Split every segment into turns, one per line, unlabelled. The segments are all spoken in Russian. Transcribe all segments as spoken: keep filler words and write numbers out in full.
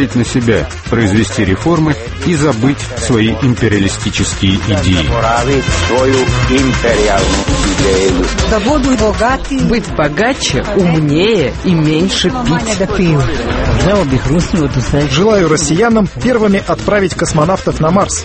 посмотреть на себя, произвести реформы и забыть свои империалистические идеи.
Быть богаче, умнее и меньше пить.
Желаю россиянам первыми отправить космонавтов на Марс.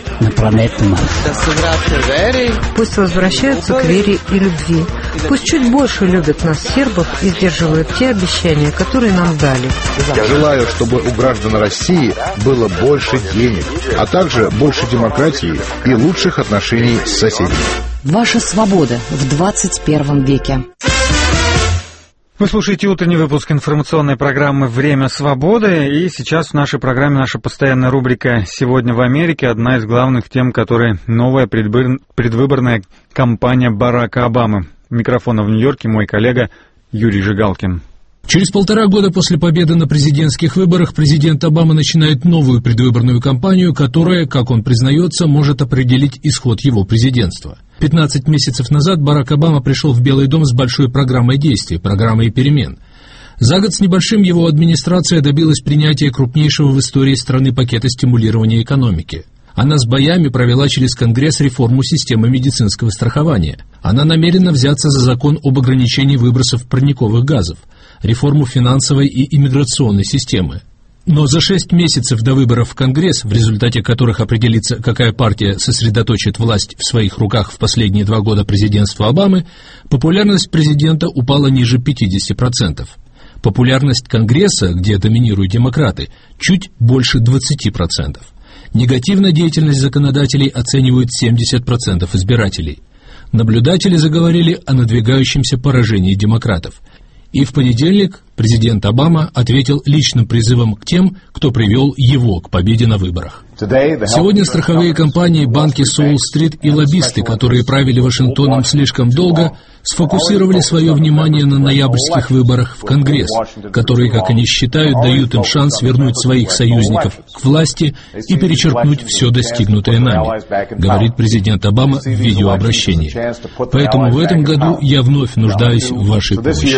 Пусть возвращаются к вере и любви. Пусть чуть больше любят нас, сербов, и сдерживают те обещания, которые нам дали.
Я желаю, чтобы у граждан России было больше денег, а также больше демократии и лучших отношений с соседями.
Ваша свобода в двадцать первом веке.
Вы слушаете утренний выпуск информационной программы «Время свободы», и сейчас в нашей программе наша постоянная рубрика «Сегодня в Америке», одна из главных тем, которой новая предвыборная кампания Барака Обамы. Микрофона в Нью-Йорке мой коллега Юрий Жигалкин.
Через полтора года после победы на президентских выборах президент Обама начинает новую предвыборную кампанию, которая, как он признается, может определить исход его президентства. пятнадцать месяцев назад Барак Обама пришел в Белый дом с большой программой действий, программой перемен. За год с небольшим его администрация добилась принятия крупнейшего в истории страны пакета стимулирования экономики. Она с боями провела через Конгресс реформу системы медицинского страхования. Она намерена взяться за закон об ограничении выбросов парниковых газов, реформу финансовой и иммиграционной системы. Но за шесть месяцев до выборов в Конгресс, в результате которых определится, какая партия сосредоточит власть в своих руках в последние два года президентства Обамы, популярность президента упала ниже пятьдесят процентов. Популярность Конгресса, где доминируют демократы, чуть больше двадцать процентов. Негативно деятельность законодателей оценивают семьдесят процентов избирателей. Наблюдатели заговорили о надвигающемся поражении демократов. И в понедельник президент Обама ответил личным призывом к тем, кто привел его к победе на выборах. Сегодня страховые компании, банки Солл-стрит и лоббисты, которые правили Вашингтоном слишком долго, сфокусировали свое внимание на ноябрьских выборах в Конгресс, которые, как они считают, дают им шанс вернуть своих союзников к власти и перечеркнуть все достигнутое нами, говорит президент Обама в видеообращении. Поэтому в этом году я вновь нуждаюсь в вашей помощи.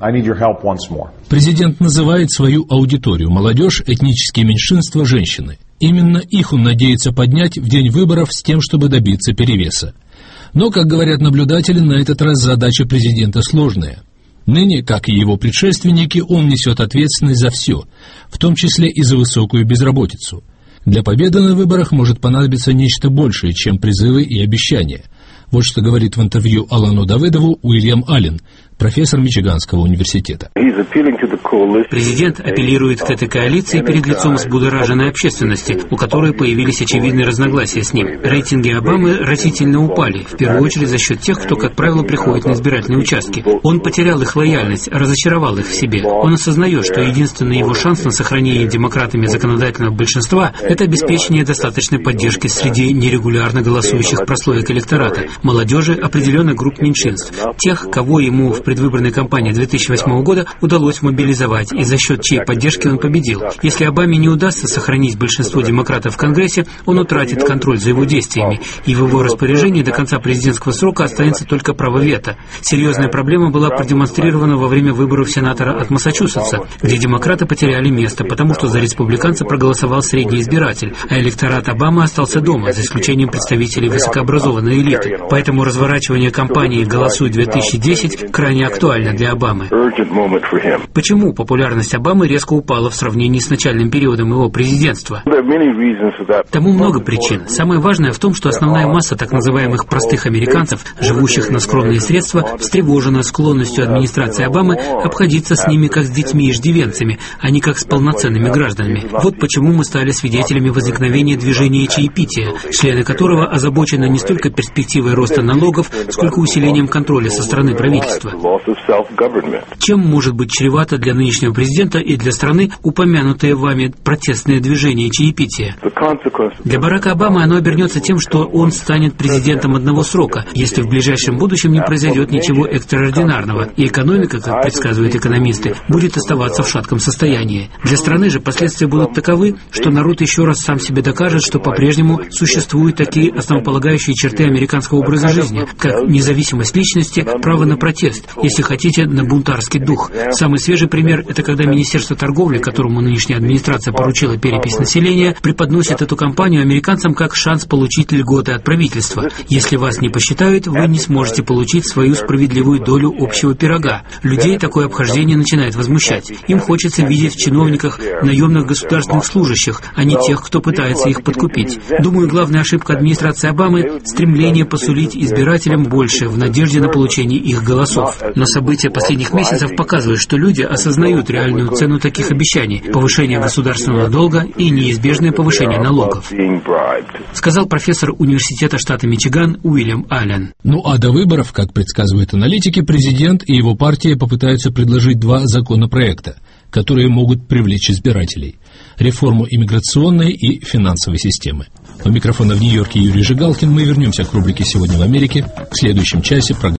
Президент называет свою аудиторию – молодежь, этнические меньшинства, женщины. Именно их он надеется поднять в день выборов с тем, чтобы добиться перевеса. Но, как говорят наблюдатели, на этот раз задача президента сложная. Ныне, как и его предшественники, он несет ответственность за все, в том числе и за высокую безработицу. Для победы на выборах может понадобиться нечто большее, чем призывы и обещания. Вот что говорит в интервью Алану Давыдову Уильям Аллен, профессор Мичиганского университета.
Президент апеллирует к этой коалиции перед лицом взбудораженной общественности, у которой появились очевидные разногласия с ним. Рейтинги Обамы растительно упали, в первую очередь за счет тех, кто, как правило, приходит на избирательные участки. Он потерял их лояльность, разочаровал их в себе. Он осознает, что единственный его шанс на сохранение демократами законодательного большинства – это обеспечение достаточной поддержки среди нерегулярно голосующих прослоек электората, молодежи, определенных групп меньшинств, тех, кого ему в предвыборной кампании две тысячи восьмого года удалось мобилизовать и за счет чьей поддержки он победил. Если Обаме не удастся сохранить большинство демократов в Конгрессе, он утратит контроль за его действиями, и в его распоряжении до конца президентского срока останется только право вето. Серьезная проблема была продемонстрирована во время выборов сенатора от Массачусетса, где демократы потеряли место, потому что за республиканца проголосовал средний избиратель, а электорат Обамы остался дома, за исключением представителей высокообразованной элиты. Поэтому разворачивание кампании «Голосуй две тысячи десять» крайне актуально для Обамы. Почему популярность Обамы резко упала в сравнении с начальным периодом его президентства? Тому много причин. Самое важное в том, что основная масса так называемых простых американцев, живущих на скромные средства, встревожена склонностью администрации Обамы обходиться с ними как с детьми и иждивенцами, а не как с полноценными гражданами. Вот почему мы стали свидетелями возникновения движения чаепития, члены которого озабочены не столько перспективой роста налогов, сколько усилением контроля со стороны правительства. Чем может быть чревато для нынешнего президента и для страны упомянутое вами протестное движение чаепития? Для Барака Обамы оно обернется тем, что он станет президентом одного срока, если в ближайшем будущем не произойдет ничего экстраординарного, и экономика, как предсказывают экономисты, будет оставаться в шатком состоянии. Для страны же последствия будут таковы, что народ еще раз сам себе докажет, что по-прежнему существуют такие основополагающие черты американского образа жизни, как независимость личности, право на протест, если хотите, на бунтарский дух. Самый свежий пример – это когда Министерство торговли, которому нынешняя администрация поручила перепись населения, преподносит эту кампанию американцам как шанс получить льготы от правительства. Если вас не посчитают, вы не сможете получить свою справедливую долю общего пирога. Людей такое обхождение начинает возмущать. Им хочется видеть в чиновниках наемных государственных служащих, а не тех, кто пытается их подкупить. Думаю, главная ошибка администрации Обамы – стремление посулить избирателям больше в надежде на получение их голосов. Но события последних месяцев показывают, что люди осознают реальную цену таких обещаний – повышение государственного долга и неизбежное повышение налогов, сказал профессор университета штата Мичиган Уильям Аллен.
Ну а до выборов, как предсказывают аналитики, президент и его партия попытаются предложить два законопроекта, которые могут привлечь избирателей – реформу иммиграционной и финансовой системы. У микрофона в Нью-Йорке Юрий Жигалкин. Мы вернемся к рубрике «Сегодня в Америке» в следующем часе программы.